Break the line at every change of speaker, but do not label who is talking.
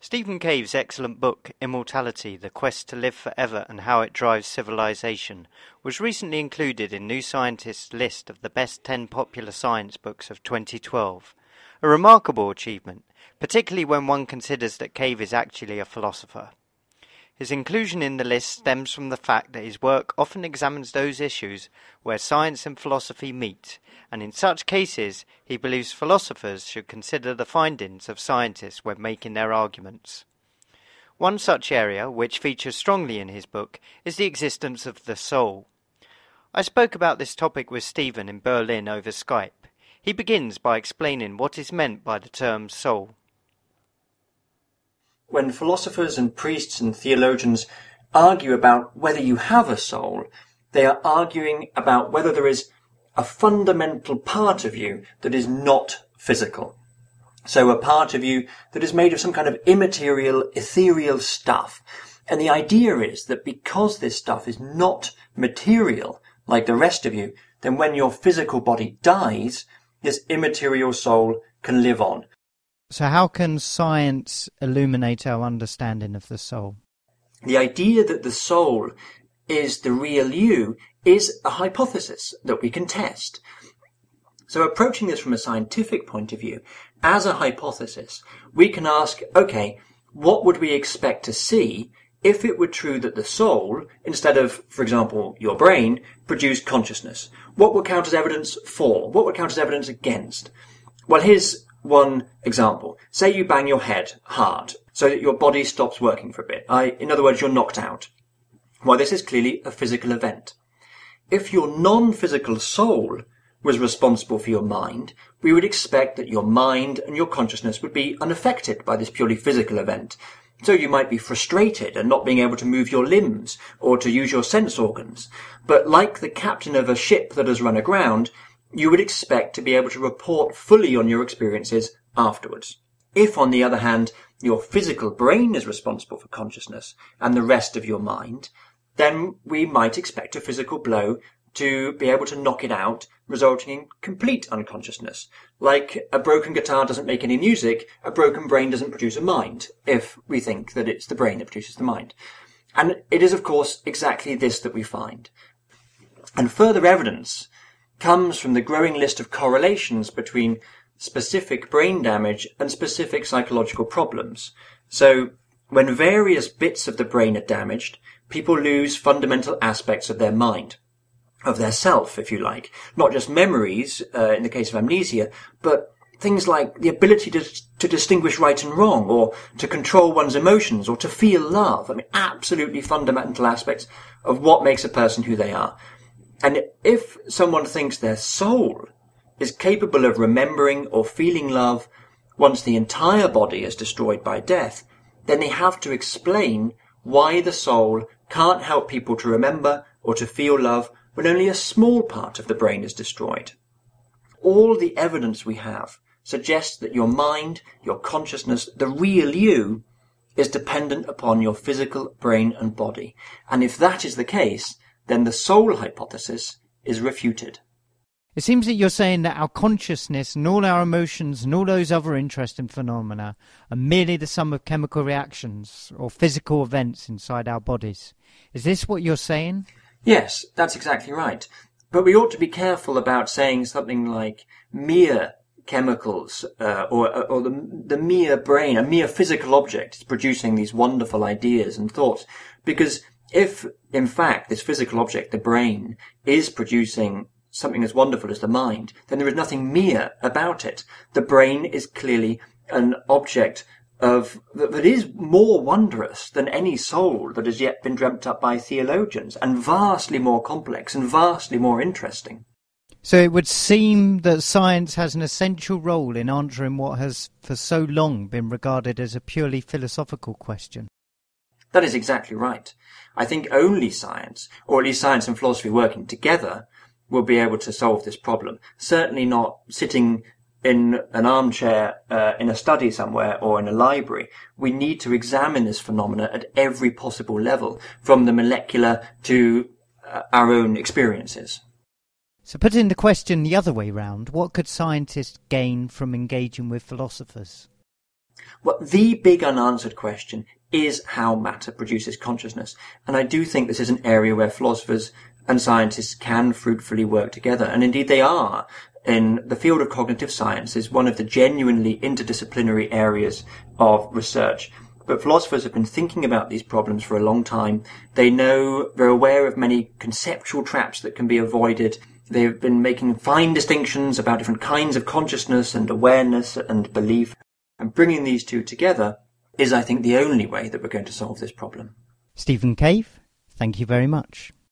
Stephen Cave's excellent book, Immortality, The Quest to Live Forever and How It Drives Civilization, was recently included in New Scientist's list of the best 10 popular science books of 2012. A remarkable achievement, particularly when one considers that Cave is actually a philosopher. His inclusion in the list stems from the fact that his work often examines those issues where science and philosophy meet, and in such cases he believes philosophers should consider the findings of scientists when making their arguments. One such area, which features strongly in his book, is the existence of the soul. I spoke about this topic with Stephen in Berlin over Skype. He begins by explaining what is meant by the term soul.
When philosophers and priests and theologians argue about whether you have a soul, they are arguing about whether there is a fundamental part of you that is not physical. So a part of you that is made of some kind of immaterial, ethereal stuff. And the idea is that because this stuff is not material, like the rest of you, then when your physical body dies, this immaterial soul can live on.
So how can science illuminate our understanding of the soul?
The idea that the soul is the real you is a hypothesis that we can test. So approaching this from a scientific point of view, as a hypothesis, we can ask, okay, what would we expect to see if it were true that the soul, instead of, for example, your brain, produced consciousness? What would count as evidence for? What would count as evidence against? Well, here's one example. Say you bang your head hard so that your body stops working for a bit. In other words, you're knocked out. Well, this is clearly a physical event. If your non-physical soul was responsible for your mind, we would expect that your mind and your consciousness would be unaffected by this purely physical event. So you might be frustrated and not being able to move your limbs or to use your sense organs. But like the captain of a ship that has run aground, you would expect to be able to report fully on your experiences afterwards. If, on the other hand, your physical brain is responsible for consciousness and the rest of your mind, then we might expect a physical blow to be able to knock it out, resulting in complete unconsciousness. Like a broken guitar doesn't make any music, a broken brain doesn't produce a mind, if we think that it's the brain that produces the mind. And it is, of course, exactly this that we find. And further evidence comes from the growing list of correlations between specific brain damage and specific psychological problems. So, when various bits of the brain are damaged, people lose fundamental aspects of their mind, of their self, if you like. Not just memories, in the case of amnesia, but things like the ability to distinguish right and wrong, or to control one's emotions, or to feel love. I mean, absolutely fundamental aspects of what makes a person who they are. And if someone thinks their soul is capable of remembering or feeling love once the entire body is destroyed by death, then they have to explain why the soul can't help people to remember or to feel love when only a small part of the brain is destroyed. All the evidence we have suggests that your mind, your consciousness, the real you, is dependent upon your physical brain and body. And if that is the case, then the soul hypothesis is refuted.
It seems that you're saying that our consciousness and all our emotions and all those other interesting phenomena are merely the sum of chemical reactions or physical events inside our bodies. Is this what you're saying?
Yes, that's exactly right. But we ought to be careful about saying something like mere chemicals or the mere brain, a mere physical object is producing these wonderful ideas and thoughts. Because if, in fact, this physical object, the brain, is producing something as wonderful as the mind, then there is nothing mere about it. The brain is clearly an object that is more wondrous than any soul that has yet been dreamt up by theologians, and vastly more complex and vastly more interesting.
So it would seem that science has an essential role in answering what has for so long been regarded as a purely philosophical question.
That is exactly right. I think only science, or at least science and philosophy working together, will be able to solve this problem. Certainly not sitting in an armchair in a study somewhere or in a library. We need to examine this phenomena at every possible level, from the molecular to our own experiences.
So putting the question the other way round, what could scientists gain from engaging with philosophers?
Well, the big unanswered question is how matter produces consciousness. And I do think this is an area where philosophers and scientists can fruitfully work together. And indeed they are. In the field of cognitive science is one of the genuinely interdisciplinary areas of research. But philosophers have been thinking about these problems for a long time. They're aware of many conceptual traps that can be avoided. They've been making fine distinctions about different kinds of consciousness and awareness and belief. And bringing these two together is, I think, the only way that we're going to solve this problem.
Stephen Cave, thank you very much.